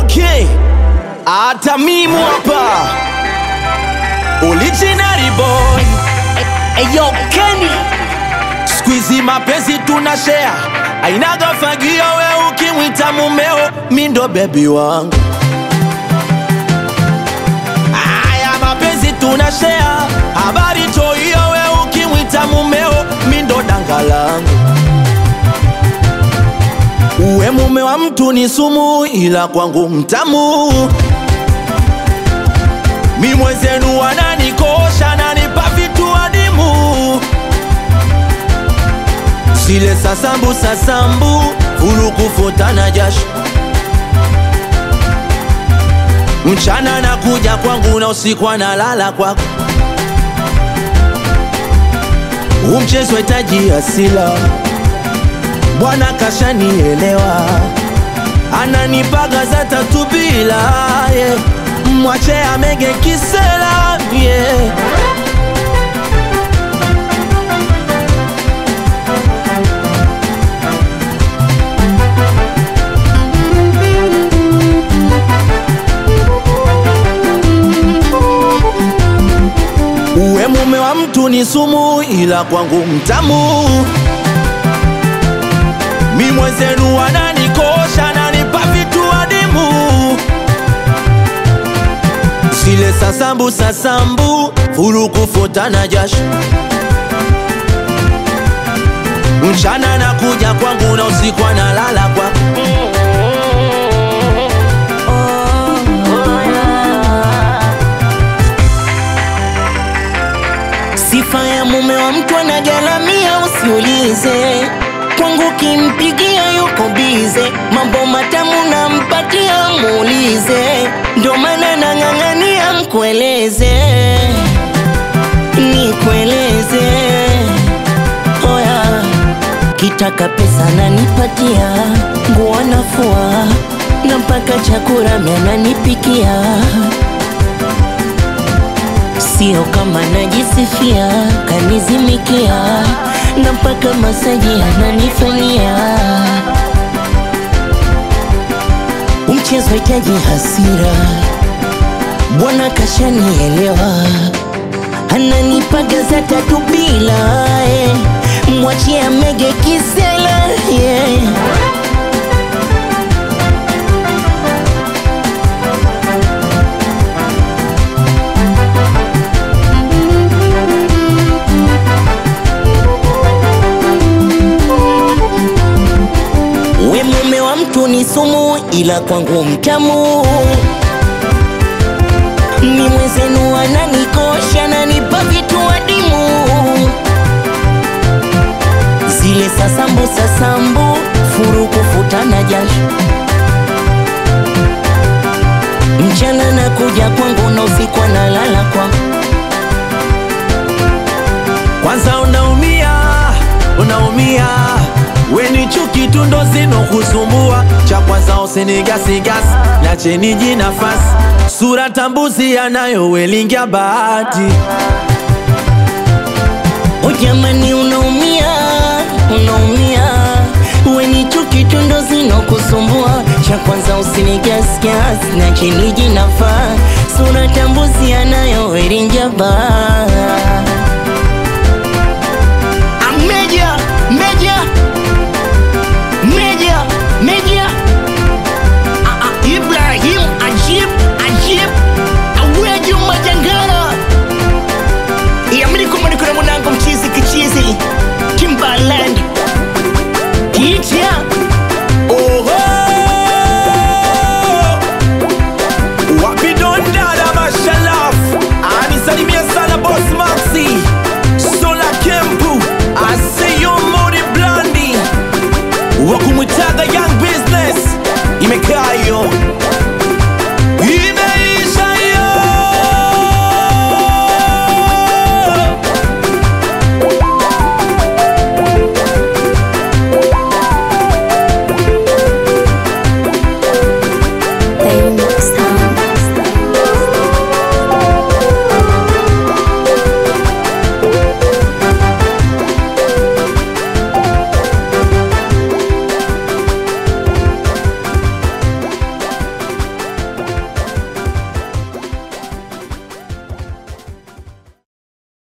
Okay, hata mimi hapa original boy. Eyo Kenny, Squeezy mapenzi tunashare, ainaga fagio we ukimwita mumeo, mindo baby wangu. Aya mapenzi tunashare, habari toyo we ukimwita mumeo, mindo danga langu. Uwe mume wa mtu ni sumu, ila kwangu mtamu. Mi mwenzenu wananikosha, nanipa vitu adimu. Sile sasambu, furu kufutana jasho. Mchana nakuja kwangu na usiku analala kwako. Mchezo hitaji asila, Bwana kashanielewa. Ananipaga za tatu bila, yeah. Mwache amege kisela, yeah. Uwe mume wa mtu ni sumu, ila kwangu mtamu. Mi mwenzenu wananikosha, nanipa vitu adimu. Sile sasambu, furu kufutana jasho. Mchana nakuja kwangu na usiku analala kwako. sifa ya mume wa mtu anagalamia, usiulize. Kwangu kimpigia yuko bize, mambo matamu nampatia muulize. Ndo maana nang'ang'ania mkueleze, nikueleze. Oya, kitaka pesa nanipatia, nguo nafua, na mpaka chakula mimi ananipikia. Sio kama najisifia, kanizimikia, na mpaka masaji ananifanyia. Mchezo hitaji hasira, Bwana kashanielewa. Ananipaga za tatu bila, Mwachie amege kisela, yeah. We mume wa mtu ni sumu, ila kwangu mtamu. Mi mwenzenu ananikosha, nanipa vitu adimu. Zile sasambu, furu kufutana jasho. Mchana nakuja kwangu na usiku analala kwangu. Kwanza unaumia, weni chuki tu ndo zinokusumbua. Cha kwanza usinigasi, niache niji nafasi. Sura tambuzi yanayo welingia bahati. O jamani unaumia, weni chuki tu ndo zinokusumbua. Cha kwanza usinigasi, niache niji nafasi. Sura tambuzi yanayo welingia bahati. Meja Ibrahim Ajib Aweju Majangara Yamini kumani kuna mwanangu mchizi kichizi Timbaland Kitia Oho Wapidondada mashalaf. Anisalimia sana boss Maxi Sola Kempu, Aseyo Mori Blandi, wakumwitaga Young Business. Imekaa